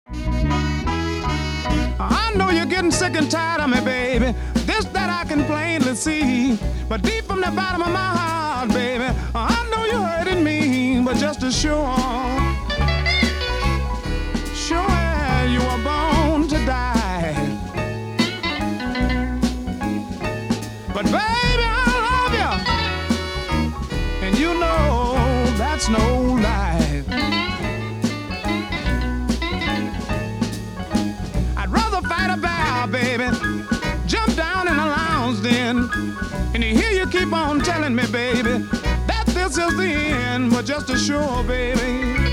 I know you're getting sick and tired of me, baby. This that I can plainly see. But deep from the bottom of my heart, baby, I know you're hurting me. But just as sure, sure as you were born to die. But baby, I love you, and you know that's no lie. Fight a battle, baby. Jump down in the lounge then. And you hear you keep on telling me, baby, that this is the end. But just as sure, baby,